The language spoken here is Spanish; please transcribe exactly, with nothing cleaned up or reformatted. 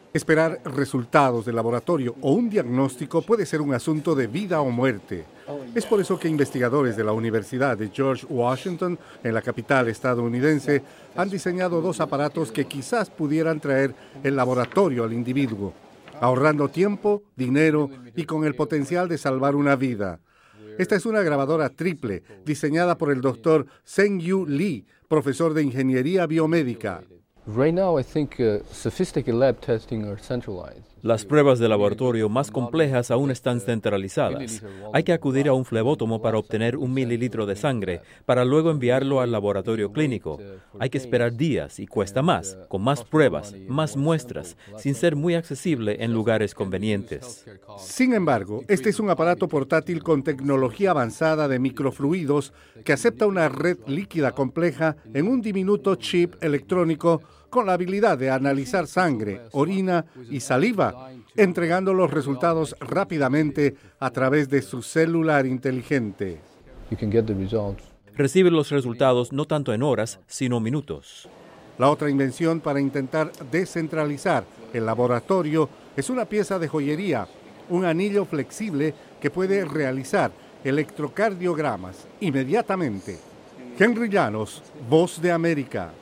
Esperar resultados del laboratorio o un diagnóstico puede ser un asunto de vida o muerte. Es por eso que investigadores de la Universidad de George Washington, en la capital estadounidense, han diseñado dos aparatos que quizás pudieran traer el laboratorio al individuo, ahorrando tiempo, dinero y con el potencial de salvar una vida. Esta es una grabadora triple, diseñada por el doctor Zheng-Yu Lee, profesor de ingeniería biomédica. Las pruebas de laboratorio más complejas aún están centralizadas. Hay que acudir a un flebótomo para obtener un mililitro de sangre, para luego enviarlo al laboratorio clínico. Hay que esperar días y cuesta más, con más pruebas, más muestras, sin ser muy accesible en lugares convenientes. Sin embargo, este es un aparato portátil con tecnología avanzada de microfluidos que acepta una red líquida compleja en un diminuto chip electrónico con la habilidad de analizar sangre, orina y saliva, entregando los resultados rápidamente a través de su celular inteligente. Recibe los resultados no tanto en horas, sino minutos. La otra invención para intentar descentralizar el laboratorio es una pieza de joyería, un anillo flexible que puede realizar electrocardiogramas inmediatamente. Henry Llanos, Voz de América.